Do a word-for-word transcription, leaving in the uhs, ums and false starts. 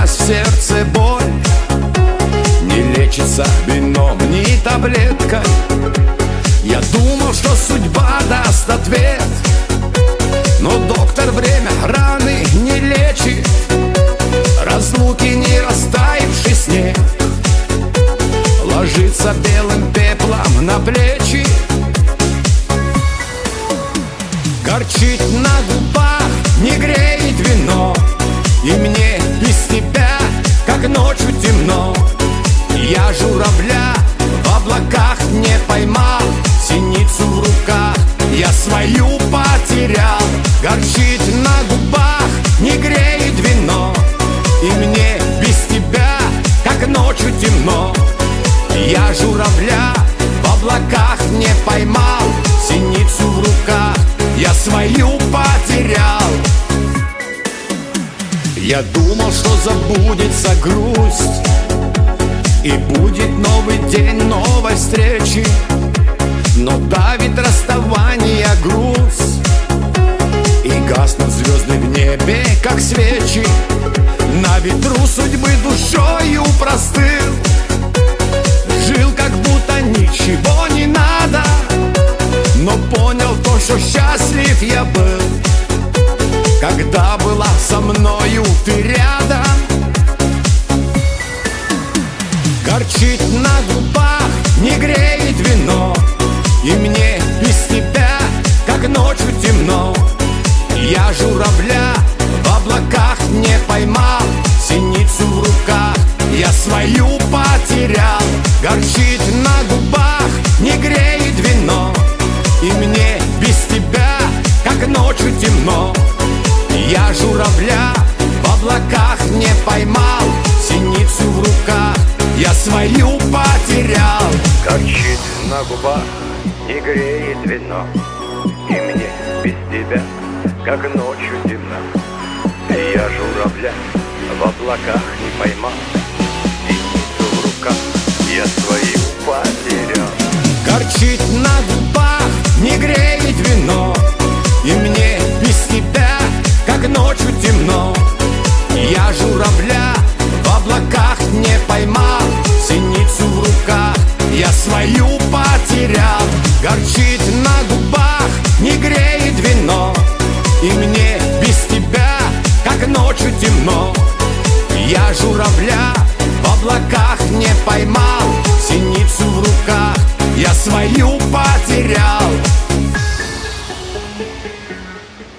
Поселилась в сердце боль, не лечится вином, ни таблеткой. Я думал, что судьба даст ответ, но доктор время раны не лечит. Разлуки не растаявший снег ложится белым пеплом на плечи. Горчит на губах, не греет вино, и мне без тебя, как ночью, темно. Я журавля в облаках не поймал, синицу в руках я свою потерял. Горчит на губах, не греет вино, и мне без тебя, как ночью, темно. Я журавля в облаках не поймал, синицу в руках я свою потерял. Я думал, что забудется грусть, и будет новый день новой встречи, но давит расставание груз, и гаснут звезды в небе, как свечи. На ветру судьбы душою простыл, жил, как будто ничего не надо, но понял то, что счастлив я был, когда была со мною ты рядом. Горчит на губах, не греет вино, и мне без тебя, как ночью, темно. Я журавля в облаках не поймал, синицу в руках я свою потерял. Горчит на губах, не греет вино, и мне без тебя, как ночью, темно. Я журавля в облаках не поймал, синицу в руках я свою потерял. Горчит на губах, не греет вино, и мне без тебя, как ночью, темно. Я журавля в облаках не поймал, синицу в руках я свою потерял. Горчит на губах, не греет вино, и мне без тебя, как ночью, темно. Я журавля в облаках не поймал, синицу в руках я свою потерял. Горчит на губах, не греет вино, и мне без тебя, как ночью, темно. Я журавля в облаках не поймал, синицу в руках я свою потерял.